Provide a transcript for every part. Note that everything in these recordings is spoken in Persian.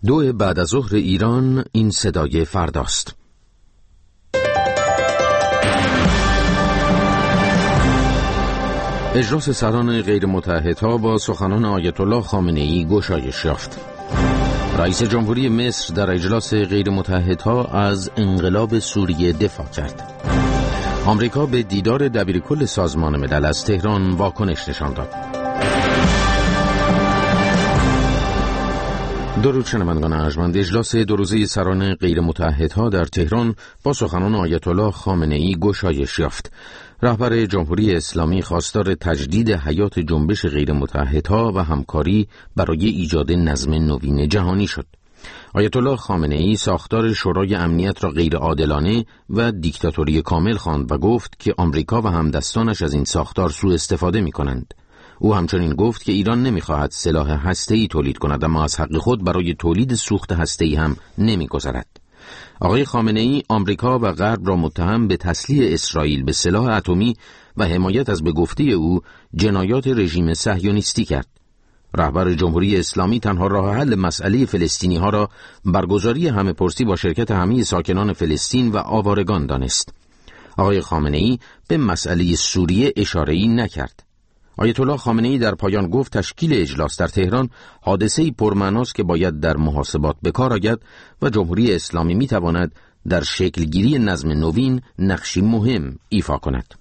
2 بعد از ظهر ایران. این صدای فرداست. اجلاس سران غیر متحدها با سخنان آیت الله خامنه‌ای گشایش یافت. رئیس جمهوری مصر در اجلاس غیر متحدها از انقلاب سوریه دفاع کرد. آمریکا به دیدار دبیرکل سازمان ملل از تهران واکنش نشان داد. درود شنوندگان ارجمند، اجلاس 2 روزه سران غیر متحدها در تهران با سخنان آیت الله خامنه‌ای گشایش یافت. رهبر جمهوری اسلامی خواستار تجدید حیات جنبش غیر متحدها و همکاری برای ایجاد نظم نوین جهانی شد. آیت الله خامنه‌ای ساختار شورای امنیت را غیر عادلانه و دیکتاتوری کامل خواند و گفت که آمریکا و همدستانش از این ساختار سوء استفاده می‌کنند. او همچنین گفت که ایران نمی‌خواهد سلاح هسته‌ای تولید کند، اما از حق خود برای تولید سوخت هسته‌ای هم نمی‌گذرد. آقای خامنه‌ای آمریکا و غرب را متهم به تسلیح اسرائیل به سلاح اتمی و حمایت از به گفته او جنایات رژیم صهیونیستی کرد. رهبر جمهوری اسلامی تنها راه حل مسئله فلسطینی‌ها را برگزاری همه‌پرسی با شرکت همه ساکنان فلسطین و آوارگان دانست. آقای خامنه‌ای به مسئله سوریه اشاره‌ای نکرد. آیت الله خامنه‌ای در پایان گفت تشکیل اجلاس در تهران حادثه‌ای پرمعناست که باید در محاسبات به کار آید و جمهوری اسلامی می‌تواند در شکلگیری نظم نوین نقشی مهم ایفا کند.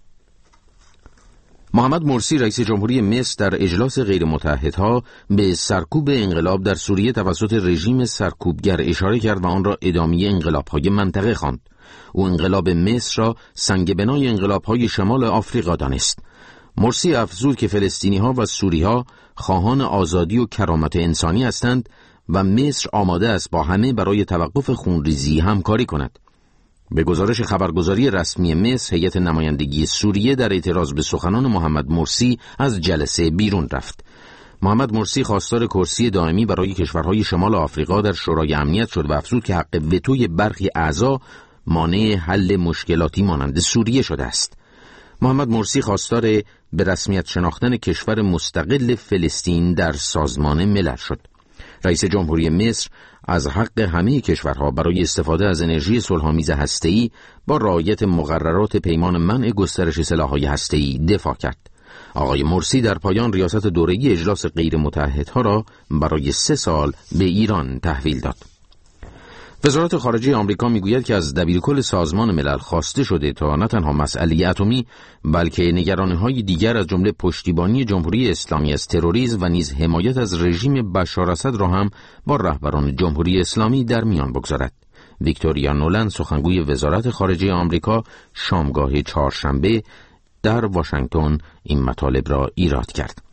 محمد مرسی رئیس جمهوری مصر در اجلاس غیر متحدها به سرکوب انقلاب در سوریه توسط رژیم سرکوبگر اشاره کرد و آن را ادامه انقلاب‌های منطقه خواند. او انقلاب مصر را سنگ بنای انقلاب‌های شمال آفریقا دانست. مرسی افزود که فلسطینی‌ها و سوری‌ها خواهان آزادی و کرامت انسانی هستند و مصر آماده است با همه برای توقف خونریزی همکاری کند. به گزارش خبرگزاری رسمی مصر، هیئت نمایندگی سوریه در اعتراض به سخنان محمد مرسی از جلسه بیرون رفت. محمد مرسی خواستار کرسی دائمی برای کشورهای شمال آفریقا در شورای امنیت شد و افزود که حق وتوی برخی اعضا مانع حل مشکلاتی مانند سوریه شده است. محمد مرسی خواستار به رسمیت شناختن کشور مستقل فلسطین در سازمان ملل شد. رئیس جمهوری مصر از حق همه کشورها برای استفاده از انرژی صلح‌آمیز هسته‌ای با رعایت مقررات پیمان منع گسترش سلاح‌های هسته‌ای دفاع کرد. آقای مرسی در پایان ریاست دوره‌ای اجلاس غیر متحدها را برای 3 سال به ایران تحویل داد. وزارت خارجه آمریکا میگوید که از دبیرکل سازمان ملل خواسته شده تا نه تنها مسئله اتمی بلکه نگرانی‌های دیگر از جمله پشتیبانی جمهوری اسلامی از تروریسم و نیز حمایت از رژیم بشار اسد را هم با رهبران جمهوری اسلامی در میان بگذارد. ویکتوریا نولند سخنگوی وزارت خارجه آمریکا شامگاه چهارشنبه در واشنگتن این مطالب را ایراد کرد.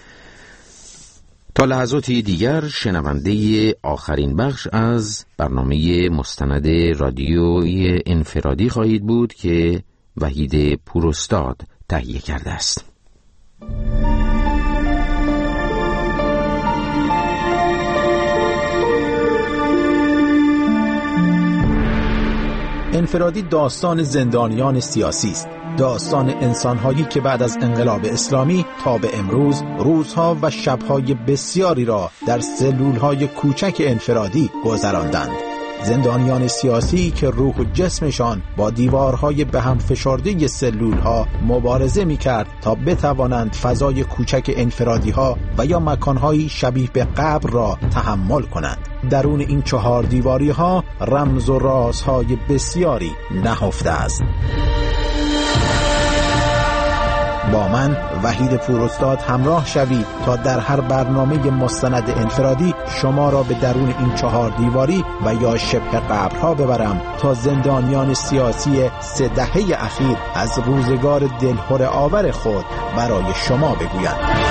تا لحظاتی دیگر شنونده آخرین بخش از برنامه مستند رادیویی انفرادی خواهید بود که وحید پوراستاد تهیه کرده است. انفرادی داستان زندانیان سیاسی است، داستان انسان‌هایی که بعد از انقلاب اسلامی تا به امروز روزها و شب‌های بسیاری را در سلول‌های کوچک انفرادی گذراندند. زندانیان سیاسی که روح و جسمشان با دیوارهای به هم فشرده سلول‌ها مبارزه می‌کرد تا بتوانند فضای کوچک انفرادی‌ها و یا مکان‌های شبیه به قبر را تحمل کنند. درون این 4 دیواری‌ها رمز و رازهای بسیاری نهفته است. با من وحید پوراستاد همراه شوید تا در هر برنامه مستند انفرادی شما را به درون این 4 دیواری و یا شبه قبرها ببرم تا زندانیان سیاسی 3 دهه اخیر از روزگار دلهره آور خود برای شما بگویند.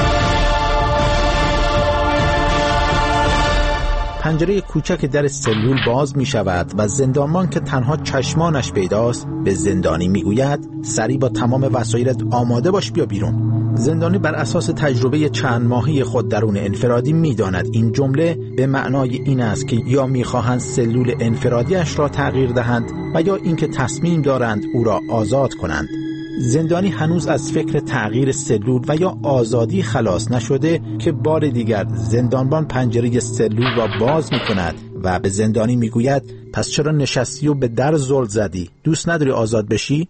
پنجره کوچک در سلول باز می شود و زندانبان که تنها چشمانش پیداست به زندانی می گوید سریع با تمام وسایلت آماده باش بیا بیرون. زندانی بر اساس تجربه چند ماهی خود درون انفرادی می داند این جمله به معنای این است که یا می خواهند سلول انفرادیش را تغییر دهند و یا اینکه تصمیم دارند او را آزاد کنند. زندانی هنوز از فکر تغییر سلول و یا آزادی خلاص نشده که بار دیگر زندانبان پنجره سلول را باز می‌کند و به زندانی میگوید پس چرا نشستی و به در زل زدی؟ دوست نداری آزاد بشی؟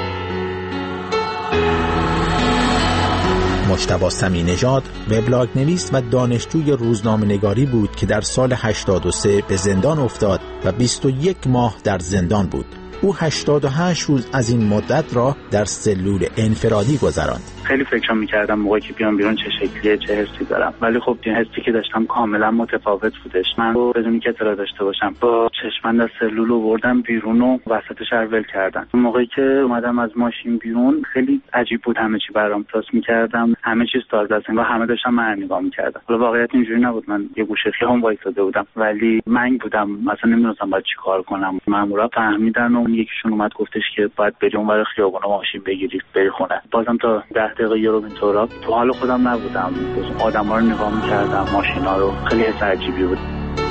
مجتبی سمیع‌نژاد وبلاگ نویس و دانشجوی روزنامه‌نگاری بود که در سال 83 به زندان افتاد و 21 ماه در زندان بود. او 88 روز از این مدت را در سلول انفرادی گذراند. خیلی فکر می‌کردم موقعی که بیام بیرون چه شکلیه، چه حسی دارم، ولی خب این حسی که داشتم کاملا متفاوت بودش. من بدون که اطلاع داشته باشم با چشمند از سلول آوردم بیرون و وسطش ول کردن. اون موقعی که اومدم از ماشین بیرون خیلی عجیب بود، همه چی برام احساس می‌کردم، همه چیز تازه است، انگار همه داشتن من نگاه می‌کردن. حالا واقعیت اینجوری نبود، من یه گوشه خیابون وایساده بودم ولی منگ بودم، مثلا نمی‌دونستم باید چیکار کنم. مامورا فهمیدن و یکیشون اومد گفتش که باید بری اونور خیابون ماشین بگیری بری خونه. بازم تا 10 دقیقه یه رو اینطورا تو حال خودم نبودم، آدما رو نگاه می‌کردم، ماشینا رو، خیلی حس عجیبی بود.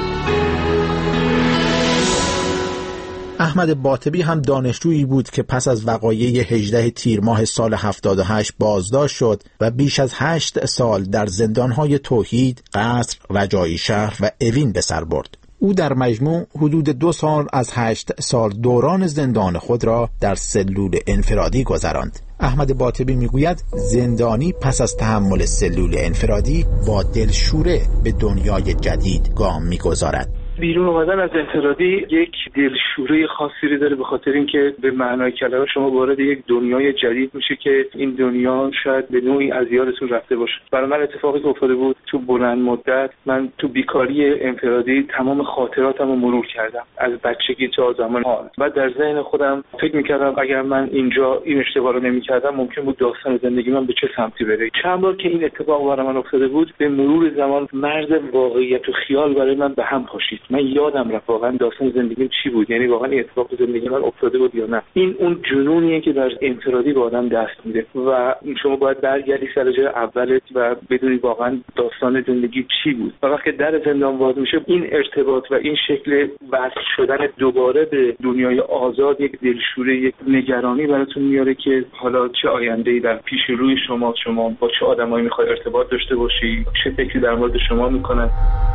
احمد باطبی هم دانشجویی بود که پس از وقایع 18 تیر ماه سال 78 بازداشت شد و بیش از 8 سال در زندان‌های توحید، قصر، رجایی شهر و اوین به سر برد. او در مجموع حدود 2 سال از 8 سال دوران زندان خود را در سلول انفرادی گذراند. احمد باطبی میگوید زندانی پس از تحمل سلول انفرادی با دلشوره به دنیای جدید گام میگذارد. بیرون اومدن از انفرادی یک دلشوره خاصی داره، به خاطر اینکه به معنای کلمه شما وارد یک دنیای جدید میشه که این دنیا شاید به نوعی از یادتون رفته باشه. برای من اتفاقی که افتاده بود تو بلند مدت، من تو بیکاری انفرادی تمام خاطراتمو مرور کردم از بچگی تا زمان حال و در ذهن خودم فکر میکردم اگر من اینجا این اشتباه رو نمیکردم ممکن بود داستان زندگی من به چه سمتی بره. چند بار که این اتفاق برای من افتاده بود، به مرور زمان مرز واقعیت و خیال برای من به هم پاشید. من یادم رفت واقعا داستان زندگیم چی بود، یعنی واقعا این اتفاق تو زندگی من افتاده بود یا نه. این اون جنونیه که در انفرادی به آدم دست میده و شما باید برگردی سر جای اولت و بدونی واقعا داستان زندگی چی بود. و وقتی در زندان باز میشه، این ارتباط و این شکل وصل شدن دوباره به دنیای آزاد یک دلشوره، یک نگرانی براتون میاره که حالا چه آینده‌ای در پیش روی شما با چه آدمایی میخوای ارتباط داشته باشی، چه فکری در مورد شما میکنن.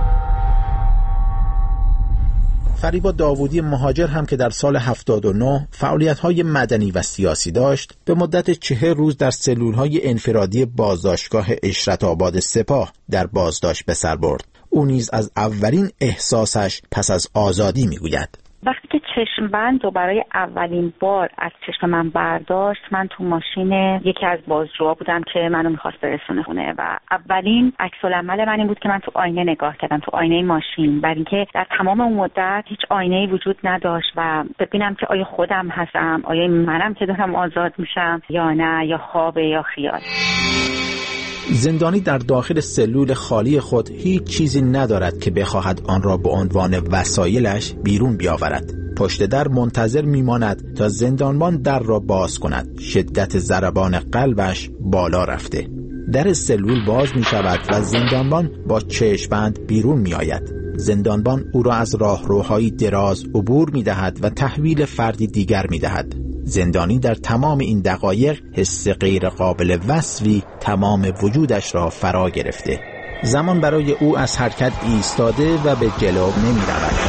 فریبا داوودی مهاجر هم که در سال 79 فعالیت‌های مدنی و سیاسی داشت، به مدت 40 روز در سلول‌های انفرادی بازداشتگاه اشرت آباد سپاه در بازداشت به سر برد. او نیز از اولین احساسش پس از آزادی می‌گوید. وقتی که چشم بند رو برای اولین بار از چشم من برداشت، من تو ماشین یکی از بازجوها بودم که منو میخواست برسونه خونه و اولین عکس‌العمل من این بود که من تو آینه نگاه کردم، تو آینه ماشین، برای اینکه در تمام اون مدت هیچ آینه‌ای وجود نداشت و ببینم که آیا خودم هستم، آیا منم که دارم آزاد میشم یا نه، یا خوابه یا خیال. زندانی در داخل سلول خالی خود هیچ چیزی ندارد که بخواهد آن را به عنوان وسایلش بیرون بیاورد. پشت در منتظر میماند تا زندانبان در را باز کند. شدت ضربان قلبش بالا رفته. در سلول باز می شود و زندانبان با چشم‌بند بیرون می آید. زندانبان او را از راهروهای دراز عبور می دهد و تحویل فردی دیگر می دهد. زندانی در تمام این دقایق حس غیر قابل وصفی تمام وجودش را فرا گرفته. زمان برای او از حرکت ایستاده و به جلو نمی رود.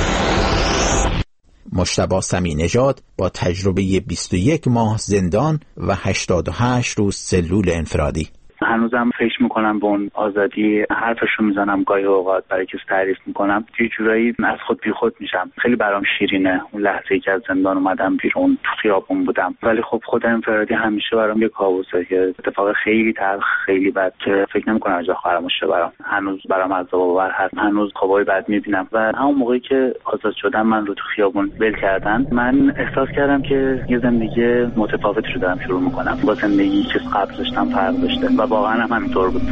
مجتبی سمیع‌نژاد با تجربه 21 ماه زندان و 88 روز سلول انفرادی. هنوزم فکر میکنم به اون آزادی، حرفشو میزنم گاهی اوقات برای کسی تعریف میکنم، یه جورایی از خود بی خود میشم. خیلی برام شیرینه اون لحظه‌ای که از زندان اومدم بیرون، تو خیابون بودم، ولی خب خود انفرادی همیشه برام یه کابوسه که اتفاق خیلی تلخ، خیلی بد که فکر نمیکنم از جا فراموش شه. برام هنوز عذاب آور هست، هنوز خوابای بد میبینم و همون موقعی که آزاد شدم من رو تو خیابون ول کردن، من احساس کردم که یه زندگی متفاوتی رو دارم شروع میکنم با زندگی که قبل داشتم فرق داشته و واقعا هم همینطور بود.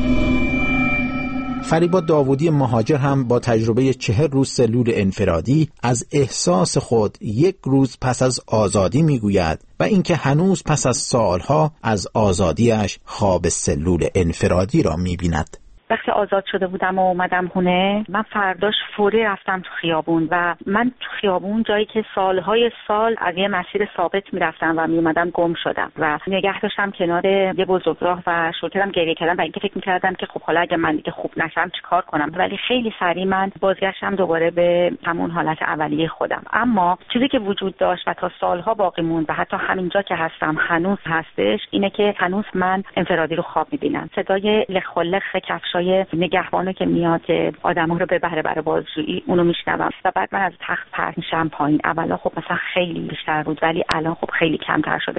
فریبا داوودی مهاجر هم با تجربه 40 روز سلول انفرادی از احساس خود 1 روز پس از آزادی میگوید و اینکه هنوز پس از سالها از آزادیش خواب سلول انفرادی را میبیند. وقتی آزاد شده بودم و اومدم خونه، من فرداش فوری رفتم تو خیابون و من تو خیابون جایی که سالهای سال از یه مسیر ثابت میرفتم و میومدم گم شدم و نگه داشتم کنار یه بزرگراه و شروع کردم گریه کردن و اینکه فکر می‌کردم که خب حالا اگه من دیگه خوب نشم چیکار کنم، ولی خیلی سریع من بازگشتم دوباره به همون حالت اولیه خودم. اما چیزی که وجود داشت و تا سالها باقی موند و حتی همینجا که هستم هنوز هستش، اینه که هنوز من انفرادی رو خواب می‌بینم. صدای لخ و لخ کفشای نگهبانو که میاد که آدم‌ها رو ببره برای بازجویی، اونو میشنوم و بعد من از تخت پرت میشم پایین. اولا خب مثلا خیلی بیشتر بود ولی الان خب خیلی کمتر شده.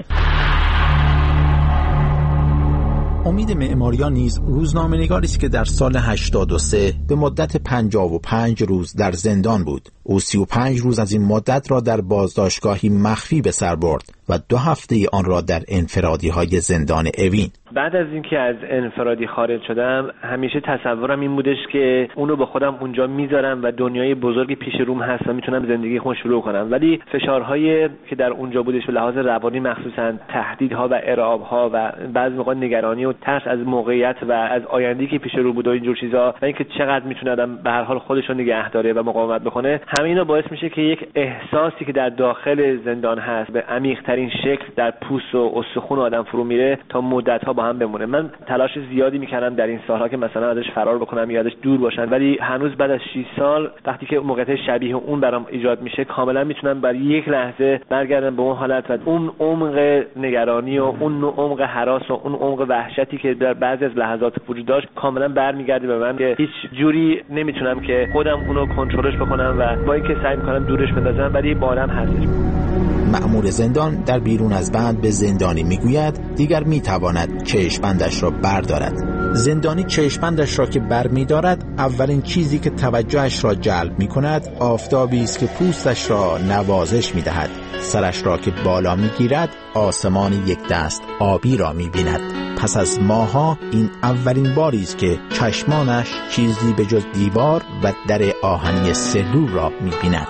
امید معماریان نیز روزنامه‌نگاری است که در سال 83 به مدت 55 روز در زندان بود. او 35 روز از این مدت را در بازداشتگاهی مخفی به سر برد و 2 هفته آن را در انفرادی‌های زندان اوین. بعد از اینکه از انفرادی خارج شدم، همیشه تصورم این بودش که اونو با خودم اونجا میذارم و دنیای بزرگی پیش روم هست و میتونم زندگی خودم شروع کنم. ولی فشارهایی که در اونجا بودش به لحاظ روانی، مخصوصا تهدیدها و ارعابها و بعضی موقع نگرانی و ترس از موقعیت و از آینده‌ای که پیش رو بود و اینجور چیزا و اینکه چقدر میتونه آدم به هر حال خودش رو نگه داره و مقاومت بکنه، همه اینا باعث میشه که یک احساسی که در داخل زندان هست به عمیق‌ترین شکل در پوست و استخوان آدم فرو میره تا مدت‌ها با هم بمونه. من تلاش زیادی میکردم در این سالها که مثلا ازش فرار بکنم یا ازش دور باشم، ولی هنوز بعد از 6 سال وقتی که موقعیت شبیه اون برام ایجاد میشه، کاملا میتونم برای یک لحظه برگردم به اون حالت و اون عمق نگرانی و اون عمق هراس و اون عمق وحشتی که در بعضی از لحظات وجود داشت کاملا برمیگرده به من که هیچ جوری نمیتونم که خودم اونو کنترلش بکنم و با اینکه سعی میکنم دورش بندازم ولی بارم هستش. مأمور زندان در بیرون از بند به زندانی میگوید دیگر میتواند چشم‌بندش را بردارد. زندانی چشم‌بندش را که برمی‌دارد، اولین چیزی که توجهش را جلب می‌کند آفتابی است که پوستش را نوازش می‌دهد. سرش را که بالا می‌گیرد، آسمان یک دست آبی را می‌بیند. پس از ماه‌ها این اولین باری است که چشمانش چیزی به جز دیوار و در آهنی سلول را می‌بیند.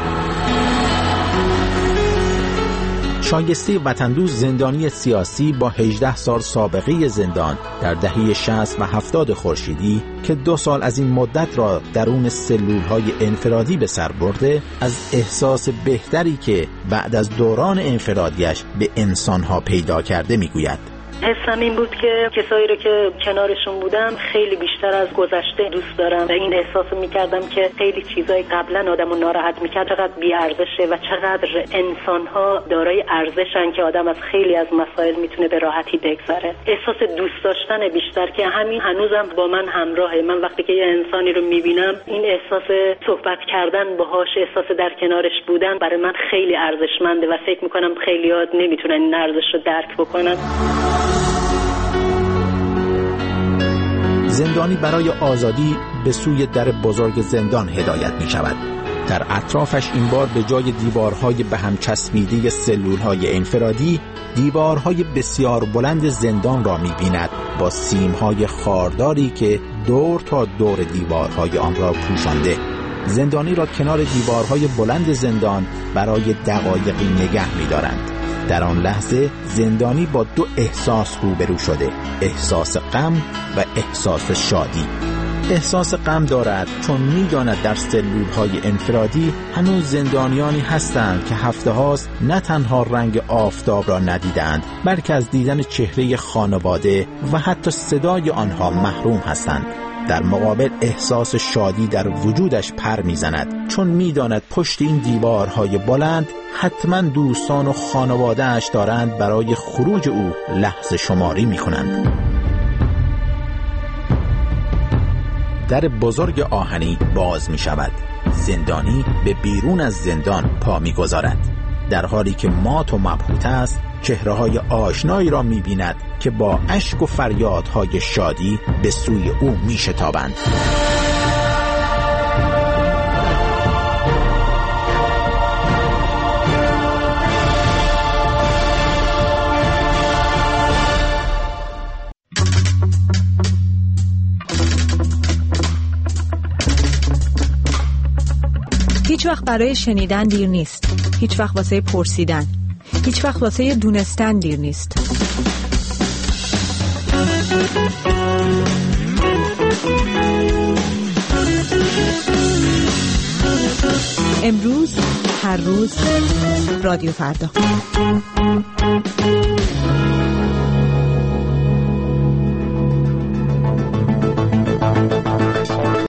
شایسته وطندوست زندانی سیاسی با 18 سال سابقه زندان در دهه 60 و 70 خورشیدی که 2 سال از این مدت را درون سلول‌های انفرادی به سر برده، از احساس بهتری که بعد از دوران انفرادیش به انسان‌ها پیدا کرده میگوید. حسم این بود که کسایی رو که کنارشون بودم خیلی بیشتر از گذشته دوست دارم و این احساس میکردم که خیلی چیزای قبلا آدمو ناراحت میکرد چقدر بی‌ارزشه و چقدر انسان‌ها دارای ارزشن که آدم از خیلی از مسائل میتونه به راحتی بگذره. احساس دوست داشتن بیشتر که همین هنوزم با من همراهه. من وقتی که یه انسانی رو میبینم، این احساس صحبت کردن باهاش، احساس در کنارش بودن برای من خیلی ارزشمنده و فکر میکنم خیلی‌ها نمیتونن این ارزش رو درک بکنن. زندانی برای آزادی به سوی در بزرگ زندان هدایت می شود. در اطرافش این بار به جای دیوارهای به هم چسبیده سلولهای انفرادی، دیوارهای بسیار بلند زندان را می بیند با سیمهای خارداری که دور تا دور دیوارهای آن را پوشانده. زندانی را کنار دیوارهای بلند زندان برای دقایقی نگه می دارند. در آن لحظه زندانی با 2 احساس روبرو شده، احساس غم و احساس شادی. احساس غم دارد چون می‌داند در سلول‌های انفرادی هنوز زندانیانی هستند که هفته هاست نه تنها رنگ آفتاب را ندیدند، بلکه از دیدن چهره خانواده و حتی صدای آنها محروم هستند. در مقابل احساس شادی در وجودش پر میزند چون میداند پشت این دیوارهای بلند حتما دوستان و خانواده‌اش دارند برای خروج او لحظه شماری میکنند. در بزرگ آهنی باز می شود. زندانی به بیرون از زندان پا می گذارد. در حالی که مات و مبهوت است، چهره‌های آشنایی را می بیند که با اشک و فریادهای شادی به سوی او می شتابند. هیچ وقت برای شنیدن دیر نیست. هیچ وقت واسه پرسیدن. هیچ وقت واسه دونستن دیر نیست. امروز، هر روز، رادیو فردا.